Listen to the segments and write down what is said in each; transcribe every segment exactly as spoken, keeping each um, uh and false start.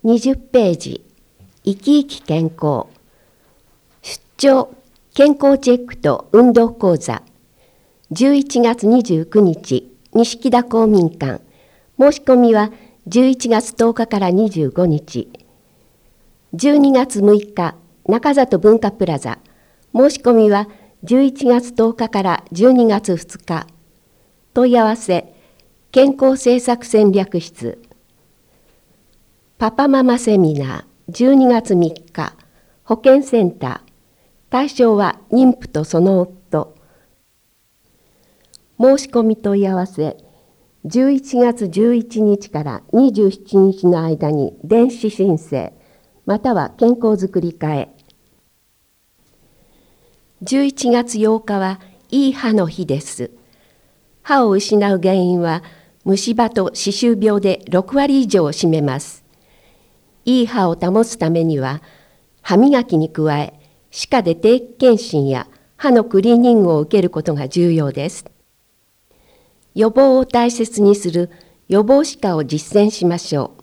にじゅっページ、生き生き健康。出張健康チェックと運動講座。じゅういちがつにじゅうくにち、錦田公民館。申し込みはじゅういちがつとおかからにじゅうごにち。じゅうにがつむいか、中里文化プラザ。申し込みはじゅういちがつとおかからじゅうにがつふつか。問い合わせ、健康政策戦略室。パパママセミナーじゅうにがつみっか、保健センター。対象は妊婦とその夫。申し込み問い合わせ、じゅういちがつじゅういちにちからにじゅうしちにちの間に電子申請、または健康づくり課へ。じゅういちがつようかはいい歯の日です。歯を失う原因は虫歯と歯周病でろくわり以上を占めます。いい歯を保つためには、歯磨きに加え、歯科で定期検診や歯のクリーニングを受けることが重要です。予防を大切にする予防歯科を実践しましょ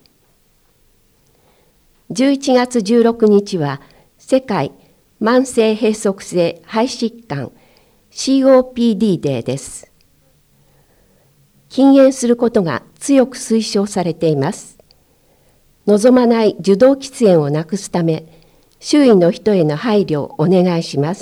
う。じゅういちがつじゅうろくにちは、世界慢性閉塞性肺疾患 シーオーピーディー デーです。禁煙することが強く推奨されています。望まない受動喫煙をなくすため、周囲の人への配慮をお願いします。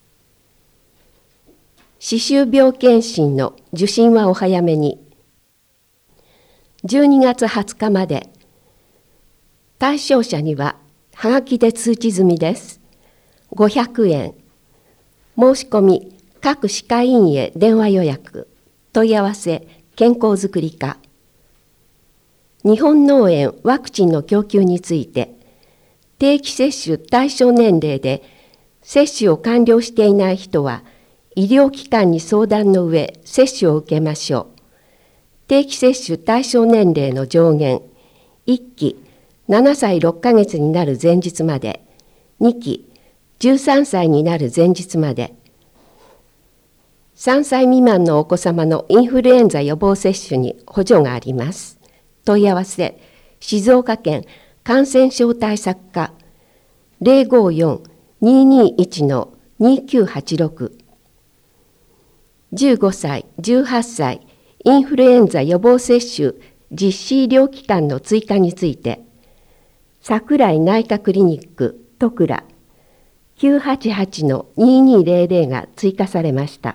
歯周病検診の受診はお早めに。じゅうにがつはつかまで。対象者にははがきで通知済みです。ごひゃくえん。申し込み、各歯科医院へ電話予約。問い合わせ、健康づくり課。日本脳炎ワクチンの供給について、定期接種対象年齢で接種を完了していない人は、医療機関に相談の上、接種を受けましょう。定期接種対象年齢の上限、いっきななさいろっかげつになる前日まで、にきじゅうさんさいになる前日まで、さんさい未満のお子様のインフルエンザ予防接種に補助があります。問い合わせ、静岡県感染症対策課 ゼロごよん にーにーいち にきゅうはちろく。じゅうごさい、じゅうはっさいインフルエンザ予防接種実施医療機関の追加について、桜井内科クリニック戸倉 きゅうはちはち にーにーぜろぜろ が追加されました。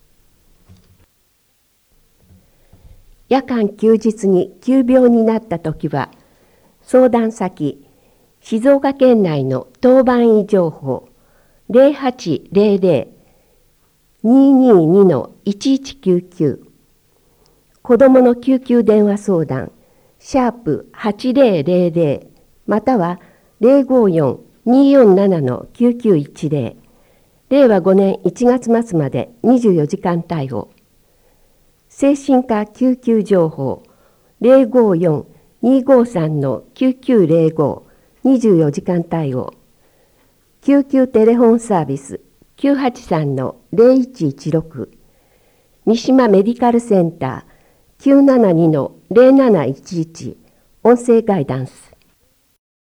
夜間休日に急病になったときは、相談先、静岡県内の当番医情報ゼロはちゼロゼロ にーにーにー いちいちきゅうきゅう、子どもの救急電話相談、シャープはちゼロゼロゼロ、またはゼロごよん にーよんなな きゅうきゅういちゼロ、れいわごねんいちがつまつまでにじゅうよじかん対応。精神科救急情報ゼロごよん にーごさん きゅうきゅうゼロご、にじゅうよじかん対応。救急テレフォンサービス きゅうはちさん ゼロいちいちろく、三島メディカルセンター きゅうななに ゼロなないちいち、音声ガイダンス。